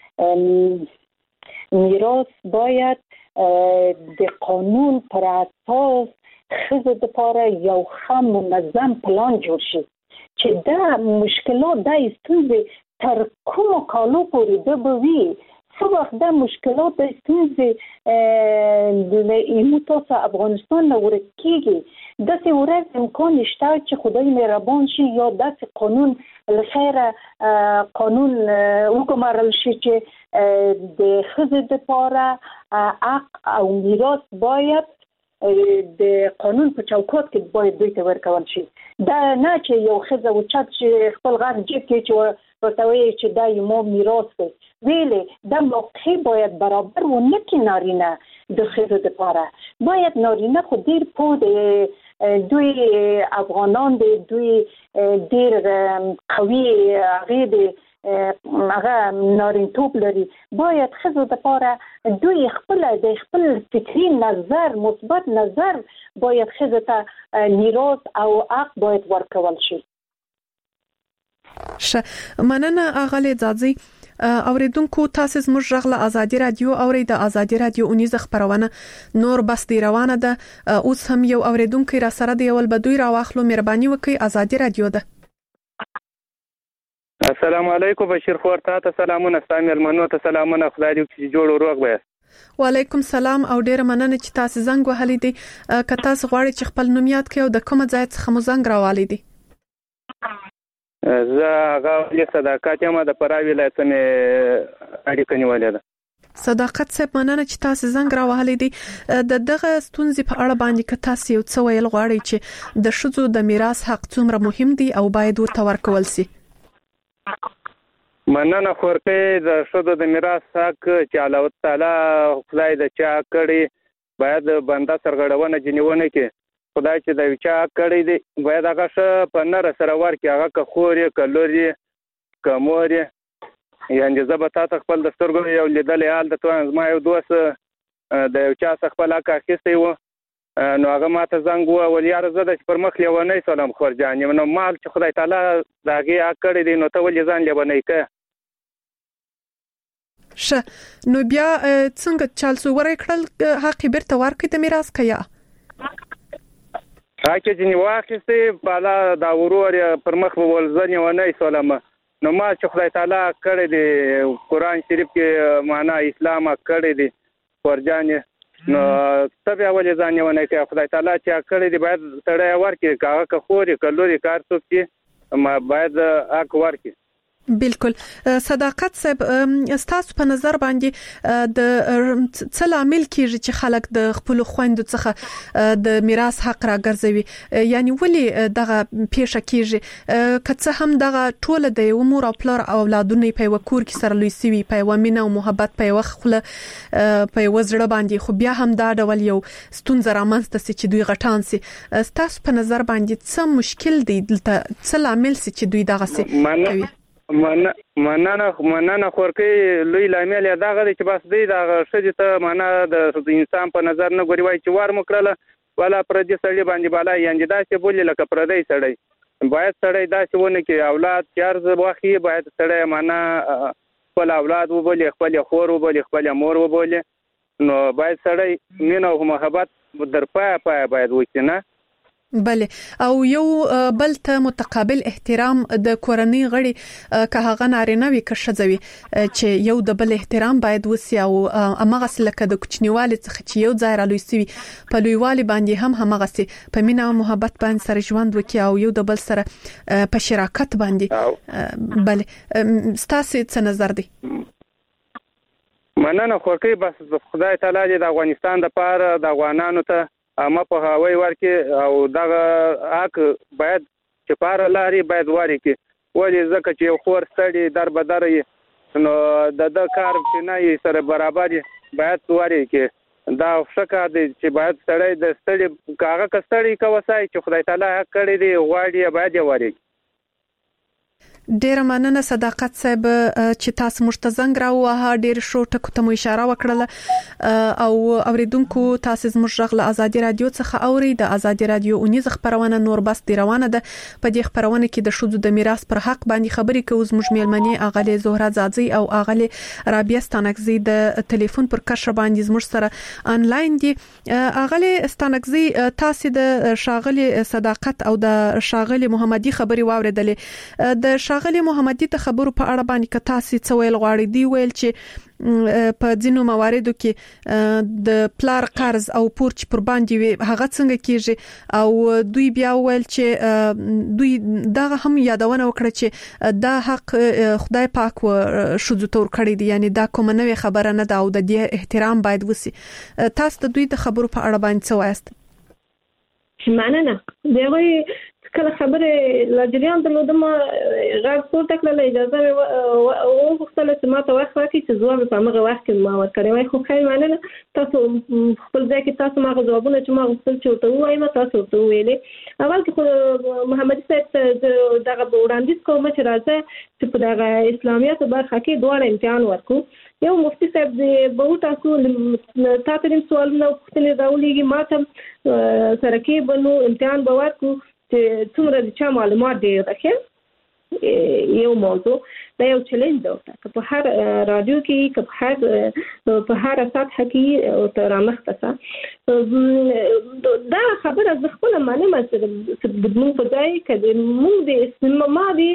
چې میراث باید د قانون پر اساس خزه د پاره یو خام منظم پلان جوړ شي چې دا مشکلات دا استونزه تر کوم کالو پورې د بوي څو وخت دا مشکلات د استونزه د ایمو تاسو افغانستان نه ورکیږي داسې ورځ امکان شته چې خدای مهربان شي یا داسې قانون لخيره قانون وګمارل شي چې د خزه د پاره حق او میراث باید د قانون په چوکاټ کې باید دوی ته ورکول شي. دا نه چې یو خزه و چت چې خپل غږ جیب کې چې ورتوي چې دا یو میراث دی ویلې دا موقع باید برابر و نه کې نارینه د خزه د پاره باید نارینه خو ډیر په دوی افغانان دی دوی ډیر قوي هغه دی هغه نارینتوب لري باید خزه د پاره دوی خپل د خپل فکری نظر مثبت نظر باید خزه ته میراث او حق باید ورکول شي. ش مننه اغلی ځاځي اوریدونکو تاسو زموږ غږ ازادي رادیو اوري د ازادي رادیو اونیزه خبرونه نور بس دی روانه ده اوس هم یو اوریدونکو را سره دی ول بدوی را واخلو مهرباني وکي ازادي رادیو ده. السلام علیکم بشیر خور ته سلامونه استامل منو ته سلامونه خدای دې چې جوړ روغ وي. وعلیکم سلام او ډیر مننه چې تاسو زنګ وهلی دي که تاسو غواړئ چې خپل نوم یاد کړئ او د کوم ځای څخه مو زنګ راوالي دي. زه هغه صداقت یم د پراوی ولایت مې اړیکه نیولې ده. صداقت صاحب مننه چې تاسو زنګ راوهلی دي. د دغه ستونزې په اړه باندې که تاسو یو څه ویل غواړئ چې د شذو د میراث حق څومره مهم دی او باید ورته ورکول شي. مننه خورکې د شذو د میراث حق چې الله تعالی خدای د چا کړی باید بنده سرغړونه جنونه کې خدای چې د چا کړی دی باید هغه څه په نر سره ورکړي هغه که خوري که لوري که موري یعنې زه به تاسو خپل د سترګو یو لیدلې حال درته زما یو دوست د یو چا څخه خپل حق اخیستی و نو هغه ماته زنګ وویل یاره زه د پر مخ لیونی سلم خورجان یم نو مال چې خدای تعالی د هغې حق کړی دی نو ته ولې ځان لیونی که ښه نو بیا څنګه چالسو ورې کړل حق یې بیرته ورکړي د میراث که یا هکې ځینې واخیستې بالا دا ورور پر مخ وویل زه نیونی سولم نو ما چې خدای تعالی کړی دی قرآن شریف کې معنا اسلام کړی دی خورجان نو ته بیا ولې ځان نیونی کوې خدای تعالی چې کړی دی باید سړی ورکړي که هغه که خوري که لوري که هر څوک چې باید حق ورکړي. بالکل. صداقت صاحب ستاسو په نظر باندې د څه لامل کیږي چې خلک د خپل خويندو څخه د میراث حق راګرځوي، یعنی ولی دغه پیښه کیږي؟ کڅه هم دغه ټول د یو مور او پلار اولادونه په وکور کې سره لوي سوي، په ومنه او محبت په وخت په وزړه باندې، خو بیا هم دا ډول یو ستونزه رامنځته سي چې دوی غټان سي. ستاسو په نظر باندې څه مشکل دی دلته، څه لامل سي چې دوی دغه سي کوي؟ مننه مننه مننه خورکې لوی لامل یا دغه چې بس دی دغه شدي ته معنا د انسان په نظر نه ګوري، وای چې ور مکړه ولا پر دې سړي باندې بالا یانجه دا چې بولې لکه پر دې سړی باید سړی دا چې ونه کې اولاد چارز واخی، باید سړی معنا خپل اولاد وبولي، خپل خور وبولي، خپل مور وبولي، نو باید سړی مینه او محبت در پای پای باید وکړي نه. بله. او یو بل ته متقابل احترام د کورنۍ غړي که هغه نارینه وي که ښځه وي چې یو د بل احترام باید وسی، او همغه لکه د کوچنیوالي څخه چې یو ځای را لوی سوي په لویوالي باندې هم همغه سي په مینه او محبت باندې سره ژوند وکړي او یو د بل سره په شراکت باندې. بله. ستاسو څه نظر دی؟ مننه خورکې، بس خدای تعالی دې د افغانستان د پاره د افغانانو ته اما په هوای ورکه او دغه حق باید چې پاره لاري باید واري کې، ولې ځکه چې یو خور ستړي در بدرې نو د د کار چې نه سره برابر باید واري کې، دا شکه دی چې باید سړی د ستړي کاغه کستړي کوسای چې خدای تعالی حق کړی دی غواړي باید واري. ډیره مننه صداقت صاحب چې تاسو مشتزنګ راوه، ډیر شو ټکو ته مو اشاره وکړه او اوریدونکو تاسو زموږ غږ ازادي رادیو څخه اوري. د ازادي رادیو اونیز خبرونه نور بس دی روانه ده. په دې خبرونه کې د شذو د میراث پر حق باندې خبرې کوو. زموږ میلمنې اغلی زهره زادزی او اغلی رابعه ستانکزی د ټلیفون پر کشر باندې زموږ سره انلاین دي. اغلی ستانکزی تاسو د شاغلی صداقت او د شاغلی محمدي خبري واوریدلې. د شاغلی محمدي ته خبرو په اړه باندې که تاسو څه ویل غواړئ؟ دی ویل چې په ځینو مواردو کې د پلار قرض او پور چې پر باندې وي هغه څنګه کیږي، او دوی بیا ویل چې دوی دغه هم یادونه وکړه چې دا حق خدای پاک و شذو تور کړی دی، یعنی دا کوم نوې خبره نه ده او د دې احترام باید وسی. تاسو د دوی د خبرو په اړه باندې څه وایست؟ مننه. دغه کله خبره لاجریان درلودم غږ پورته کړل، اجازه او وغوښتل چې ما ته وخت راکړي چې ځواب په هغه وخت کې ما ورکړی وای. خو خیر مننه، تاسو خپل ځای کې تاسو ما ځوابونه چې ما غوښتل چې ورته ووایم تاسو ورته ویلې. اول کې خو محمد صاحب دغه وړاندیز کوم چې راځي چې په دغه اسلامیت برخه کې دوه امتحان ورکو. یو مفتي صاحب د به تاسو تاسو سوالونه پوښتنې راولېږي، ما ته سره کې بنو امتحان به ورکو چې څومره د چا معلومات ډېر راکې. یو موضوع دا یو چیلنج ده که په هر رادیو کې که په هر په هر سطح کې تر رامخته دا خبره ز خپل معنی مسله د موږ په ځای کې موږ د اسلام دی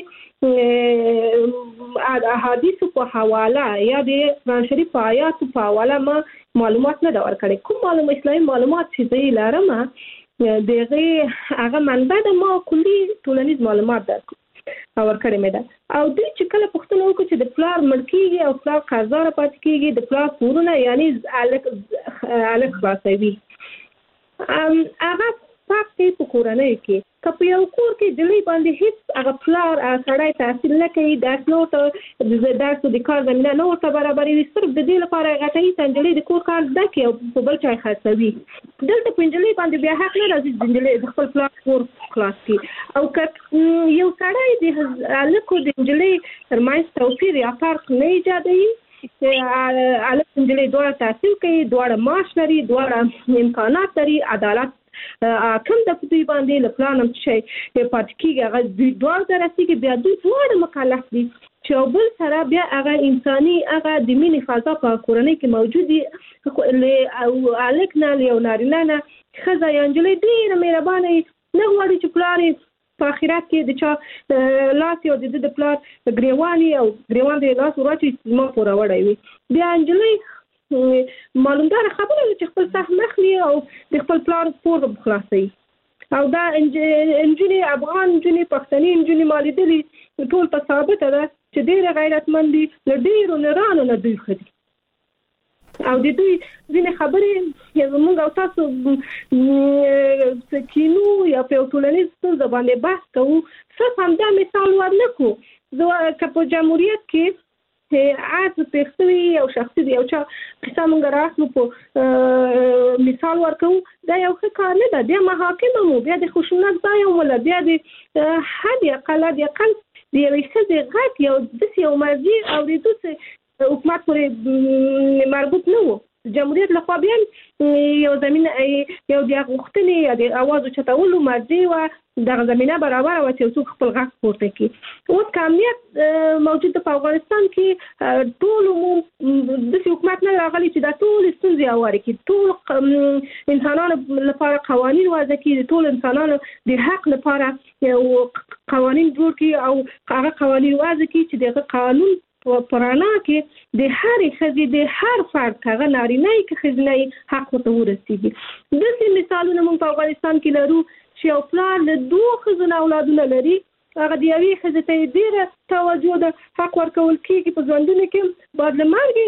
احادیث په حواله یا د قرآن شریف په آیات په حواله ما معلومات نه دا ورکړي. کوم معلومات اسلامي معلومات چې زه لرم دغه هغه منبع د ما کلی ټولنیز معلومات درک اور کړی مې ده. او دوی چې کله پښتنو کو چې د پلار ملکیږي او پلار قرضدار پات کیږي، د پلار پورونه یعنی الک الک خلاصوي، ام هغه پاتې په کورنۍ کې کله یو کور کې دلی باندې هیڅ هغه پلار سړی تحصیل نه کوي، داس نو ته د داس د کار زمينه نو ته برابرې وي، صرف د دې لپاره غټي تنجلې د کور کار د کې او په بل چای خرڅوي. دلته پنجلې باندې بیا حق نه راځي د خپل پلار کور خلاص کی. او که یو سړی د الکو د انجلې ترمنځ توپیر یا فرق نه ایجادوي، الک انجلې دوه تحصیل کوي، دوه معاش لري، دوه امکانات لري، عدالت کوم د دوی باندې لپلانم شي پات کیږي، هغه دوی دوه درسي کې بیا دوی ټول مکلف دي چې بل سره بیا هغه انساني هغه د مینې فضا په کورنۍ کې موجود دي. او الک نه یو نارینه نه خزه یا انجلې ډېر مهربانه نه غواړي چې پلار په آخرت کې د چا لاس یو د د پلار ګریوانی او ګریوان د لاس ورچې ما پورا وړي وي. بیا انجلې معلومدار خبره چې خپل سهم اخلي او د خپل پلار پور خلاصي. او دا انجنې افغان انجنې پښتني انجنې مالیدلې ټول په ثابت ده چې ډېر غیرتمند دي له ډېرو نرانو نه دوی ښه دي او د دوی ځینې خبرې موږ او تاسو کینو یا په ټولنیز ستونزه باندې بحث کوو صرف همدا مثال ورنکو زه که په جمهوریت کې عاز پېښوي او شخصي دی او چا قصه موږ راخلو په مثال ورکوو دا یو ښه کار نه ده بیا محاکم مو بیا د خشونت ځای ولا بیا د حد اقل د اقل د یوې ښځې غږ یو داسې یو مرجع اورېدو چې حکومت پورې مربوط نه و جمهوریت لخوا بیا یو زمینه یو د غوښتنې یا د اواز اوچتولو مرجع وه دغه زمینه برابره وه چې یو څوک خپل غږ پورته کړي اوس که امنیت موجود په افغانستان کې ټولو مو داسې حکومت نه راغلی چې دا ټولې ستونزې هوارې کړي ټول انسانانو لپاره قوانین وضع کړي ټول انسانانو د حق لپاره قوانین جوړ کړي او هغه قوانین وضع کړي چې دغه قانون پرانا کې د هر ښځې د هر فرد هغه نارینه کې ښځینه حق ته ورسیږي داسې مثالونه موږ په افغانستان کې لرو چې یو پلار د دوه ښځو نه اولادونه لري هغه د یوې ښځې ته ډېره توجه ده حق ورکول کېږي په ژوندونه کې بعد له مرګ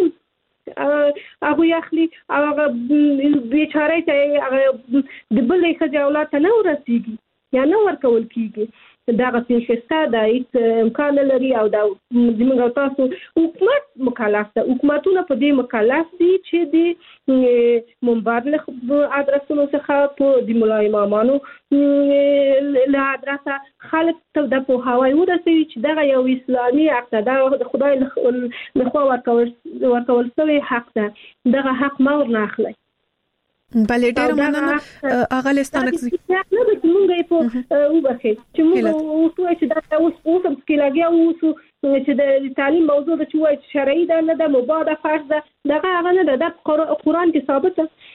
هغوی اخلي او هغه بیچارې ته هغه د بلې ښځې اولاد ته نه ورسیږي یا نه ورکول کېږي دغه پیښه شته دا هیڅ امکان نه لري او دا زموږ تاسو حکومت مکلف ده حکومتونه په دې مکلف دي چې د منبر له ادرسونو څخه په د ملا امامانو له ادرسه خلک ته د پوهاوی ورسوي چې دغه یو اسلامي حق ده د خدای لخوا ورکول ورکول شوی حق ده دغه حق ما ورنه اخلي بله ډېر مننه اغه لستانکزي نه به موږ یې په وبخې چې موږ اوسو چې دا اوس اوسم سکیلاګي اوسو چې د تعلیم موضوع د چوي شرعي ده نه د مبادا فرض ده دغه هغه نه ده د قرآن کې ثابت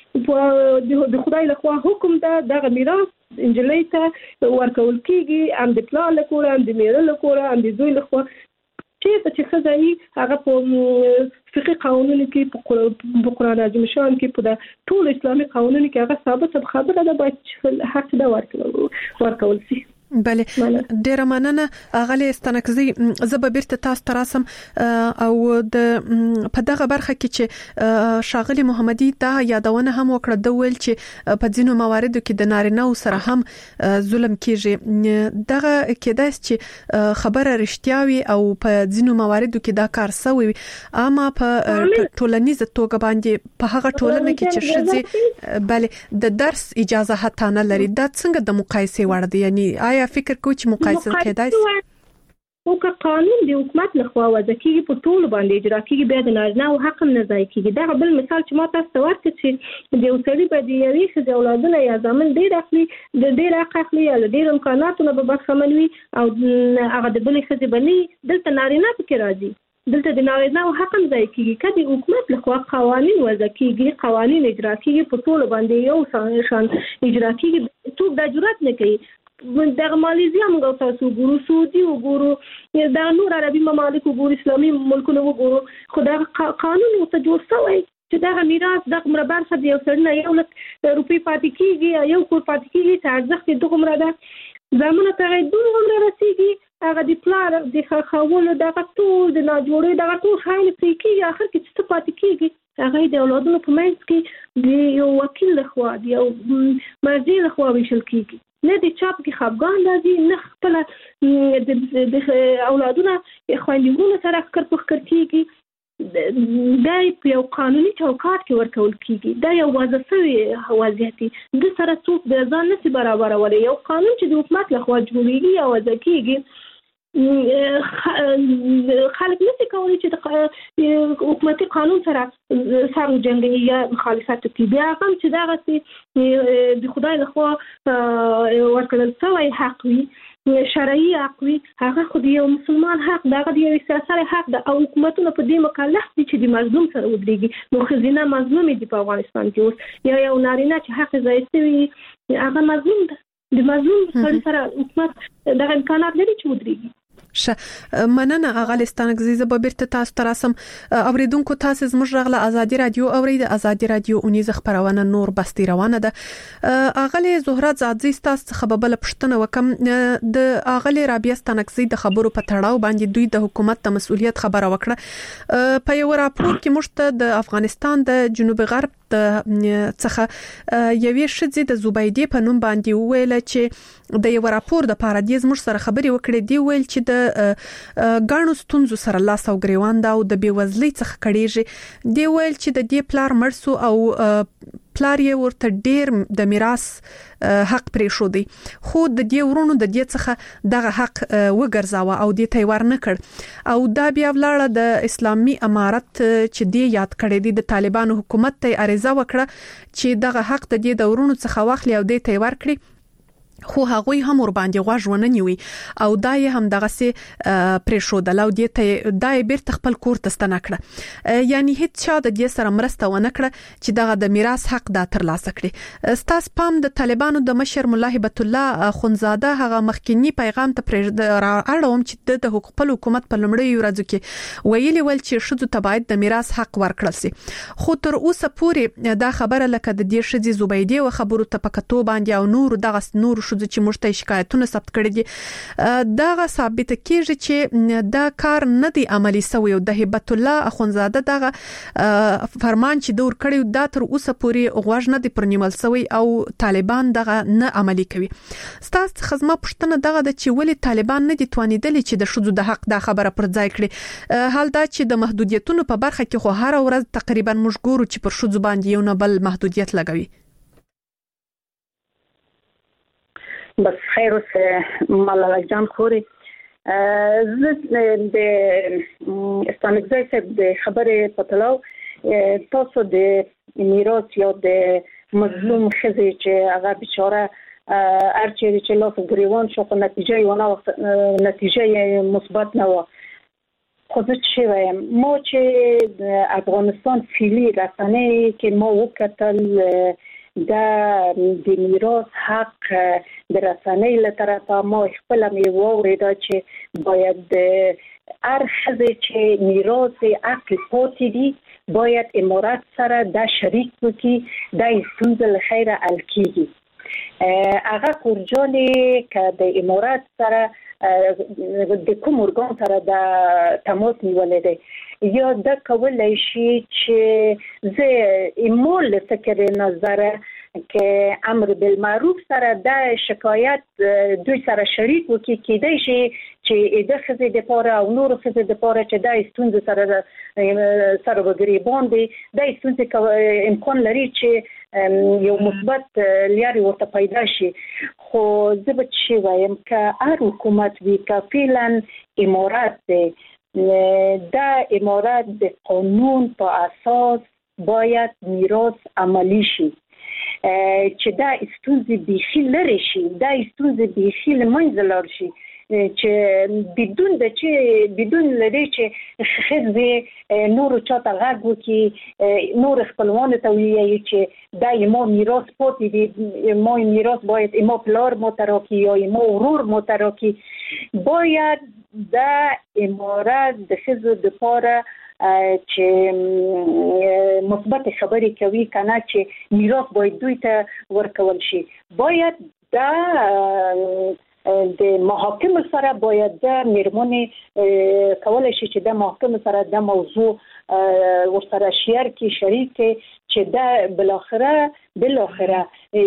د خدای لخوا حکم ده دغه میراث انجلۍ ته ورکول کیږي ام د پلار له کوره ام د میره له کوره ام د زوی لخوا چې چې ښځې هغه په فقهي قانونو کې په قرآن عظیم شان کې په ټول اسلامي قانونو کې هغه ثابت خبره ده باید حق ده ورکول شي بله ډیر مننه اغلی استنکزي زب بیرته تاسو تراسم او د په دغه برخه کې چې شاغلی محمدي دا یادونه هم وکړه د ویل چې په ځینو مواردو کې د نارینه سره هم ظلم کیږي دغه کېدای چې خبره رښتیاوي او په ځینو مواردو کې دا کار سوی اما په ټولنیز توګه باندې په هغه ټولنه کې چې ښځې بله د درس اجازه حتی نه لري دا څنګه د مقایسې وړ دی یعنی آیا فکر کوئ چې مقایسه کېدای شي او که قانون د حکومت لخوا وضع کیږي په ټول باندې اجرا کیږي بیا د نارینه او حق نه ځای کیږي دا بل مثال چې ما تاسو ته ورکړ چې د اوسړي په دی یوې ښځې اولادونه یا ځامن ډېر اخلي د ډېر حق اخلي یا ډېر امکاناتو نه به برخمن وي او هغه د بلې ښځې بني دلته نارینه پکې راځي دلته د نارینه او حق نه ځای کیږي کله د حکومت لخوا قوانین وضع کیږي قوانین اجرا کیږي په ټول باندې یو شان اجرا کیږي څوک د جرأت نه کوي دغه ماليزیا موږ تاسو ګورو سعودي وګورو دا نور عربي ممالک وګورو اسلامي ملکونه وګورو خو دا قانون ته جوړ شوی چې دا میراث د مربع څخه یو سړنه یو لک روپی پاتې کیږي یو کور پاتې کیږي چې ارزښت دغه مراده زمونه ته دوه عمر رسیدي هغه د پلان د خاورو دغه ټول د ناجوړې دغه ټول حال پکې اخر کې څه پاتې کیږي هغه د اولادونو په منځ کې د یو وکیل لخوا د یو مرجع لخوا ویشل کیږي نه د چاپ کې خپګان راځي نه خپل د اولادونه خويندونو سره فکر فکر کیږي دا یو قانوني چوکاټ کې ورکول کیږي دا یو وظیفي وضعیتي د سره څوک د ځان نسي برابرولې یو قانون چې د حکومت لخوا جوړیږي او وضع کیږي خلک نسي کولی چې د حکومتي قانون سره سره جنګي یا مخالفت کوي بیا هم چې دا غسي د خدای لخوا ورکړل شوی حق وي شرعي حق وي هغه خو د یو مسلمان حق دغه د یو سیاسي حق د او حکومتونو په دې مکلف دي چې د مظلوم سره ودرېږي نو خزینه مظلوم دي په افغانستان کې اوس یا یو نارینه چې حق ځای سوي هغه مظلوم ده د مظلوم سره حکومت دغه امکانات لري چې ودرېږي ش مننه اغه ستانګزي زه به بیرته تاسو ته راسم. اوریدونکو تاسو زموږ رغله ازادي رادیو اورید ازادي رادیو اونیز خبرونه نور بستي روانه ده. اغه زهرات زادزي تاسو خبربل پښتنه وکم د اغه رابعه ستانګزي د خبرو په تړاو باندې دوی د حکومت د مسؤلیت خبره وکړه. په یو راپور کې مشته د افغانستان د جنوب غرب څخه یوې شذې د زوبیدې په نوم باندې ویل چې د یو راپور د پارادیز مر سره خبري وکړې دی ویل چې د غاڼو ستونزو سره لاس او غریوان دا او د بیوزلۍ څخه کړيږي. دی ویل چې د دې پلار مرسو او پلار یې ورته ډیر د میراث حق پرې شو دی خو د دې ورونو د دې څخه دغه حق وګرځاوه او دې ته ور نه کړ او دا بیا ولاړه د اسلامي امارت چې دی یاد کړی دی د طالبانو حکومت ته عریضه وکړه چې دغه حق د دې د ورونو څخه واخلي او دې ته ور کړی خو هغوی هم ور باندې غوږ ونه نیوي او دا یې هم دغه سي پرې شو د لو دې ته دای بیرته خپل کور ته ستنه کړه. یعنی هیڅ چا د دې سره مرسته ونه کړه چې دغه د میراث حق دا تر لاسه کړي. ستاس پام د طالبانو د مشر مولا هبت الله خونزاده هغه مخکینی پیغام ته پرې اړوم چې د خپل حکومت په لمړی ورځو کې ویلي ول چې شذو تبعید د میراث حق ورکړل سي خو تر اوسه پورې دا خبره لکه د دې شذې زوبیدې او خبرو ته پکتو باندې او نور دغه نور چې مشته شکایتونه ثبت کړي دي دا ثابت کیږي چې دا کار نه دی عملی شوی او د هبت الله اخونزاده دغه فرمان چې دور کړی دا تر اوسه پورې غوښ نه دی پرنیمل شوی او طالبان دغه نه عملی کوي. ستاسو خدمت پښتنه دغه د چې ولی طالبان نه دي توانیدلی چې د شذو د حق د خبره پر ځای کړي. حال دا چې د محدودیتونو په برخه کې خو هر ورځ تقریبا موږ ګورو چې پر شذو باندې یو نه بل محدودیت لګوي. بس خیر اوس ملاله جان خوري زه د استانګزي څخه د خبرې پتلو تاسو د میراث یا د مظلوم خزي چې هغه بیچاره ارچې چې لاس ګریوان شو په نتیجه یو نه نتیجه مثبت نه و. خو زه چې وایم مو چې د افغانستان فعلی رسنۍ کې مو وکتل دا د میراث حق د رسنۍ له طرفه ما خپل مې واورېدا چې باید هر ښځه چې میراث حق پاتې دي باید امارات سره دا شریک وکړي دا ستونزه له خیره حل کیږي. هغه کورجانې که د امارات سره د کوم ارګان سره د تماس نیولې دی یا دا کولای شي چې زه ایمول فکر نظر که امر بالمعروف سره د شکایت دوی سره شریک وکړي کېدای شي چې د خزې د پاره او نور خزې د پاره چې د ستونزې سره سره وګریبان دي د ستونزې امکان لري چې یو مثبت لاري ورته پیدا شي. خو زه به چې وایم که هر حکومت وي که فعلا امارات دی دا امارات د قانون په اساس باید میراث عملی شي چې دا ستونزې بیخي لري شي دا ستونزې بیخي له منځه لاړ شي چې بدون د چې بدون لري چې خزه نور چاته غږ وکي نور خپلوان ته ویي چې دا یمو میراث پاتې دي ما میراث باید ایمو پلار مو تراکی یا ایمو ورور مو تراکی باید دا امارات د خزه د پاره چې مثبت خبرې کوي کنه چې میراث باید دوی ته ورکول شي. باید دا د محاکم سره باید د میرمنې کولای شي چې د محاکم سره د موضوع ورسره شیر کی شریک چې دا بالاخره بالاخره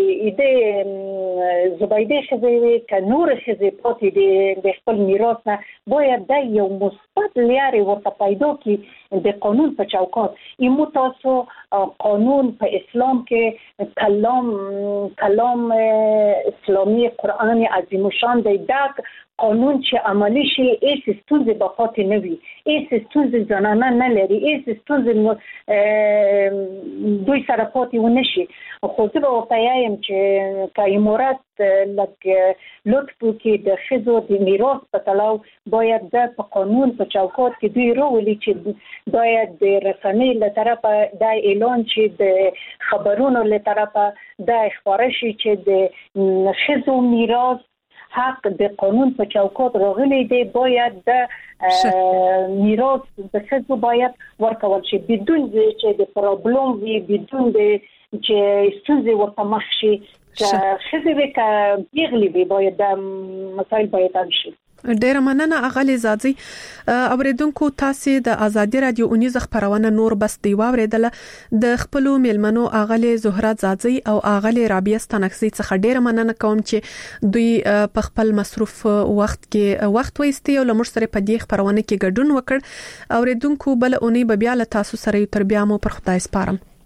د زبیده خزوی که نور خزی پاتی د خپل میراث نه باید د یو مثبت لارې ورته پیدا کی د قانون په چوکاټ. ایمو تاسو قانون په اسلام کې کلام کلام اسلامی قرآن عظیم شان دی دا قانون چې عملی شي ایس ستونزې به پاتې نه وي ایس ستونزې زنانه نه لري ایس ستونزې دوی سره پاتې ونه شي. خو زه به ورته وایم چې که امارات لږ لطف وکړي د ښځو د میراث په تړاو باید دا په قانون په چوکاټ کې دوی راولي چې باید د رسنۍ له طرفه دا اعلان چې د خبرونو له طرفه دا خبره شي چې د ښځو میراث حق د قانون په چوکاټ راغلي دی باید د میراث د ښځو باید ورکول شي بدون چې د پرابلم وي بدون د چې ستونزې ورته مخ شي چې ښځې که پیغلې وي باید د مسایل باید حل شي. ډیره مننه اغلی زادزی. اوریدونکو تاسو د ازادي رادیو اونیز خبرونه نور بس دی واوریدله د خپل میلمنو اغلی زهرا زادزی او اغلی رابعه ستنکسي څخه ډیره مننه کوم چې دوی په خپل مصروف وخت کې وخت وایستي او لمر سره په دې خبرونه کې ګډون وکړ. اوریدونکو بل اونۍ به بیا له تاسو سره تر بیا مو پر خدای سپارم.